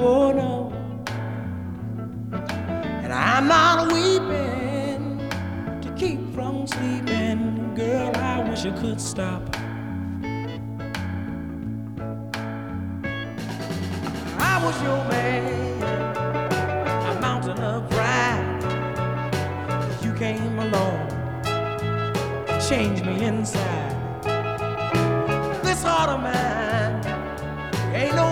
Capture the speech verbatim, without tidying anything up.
Oh no, and I'm not weeping to keep from sleeping. Girl, I wish I could stop. I was your man, a mountain of pride. You came along, changed me inside. This heart of mine ain't no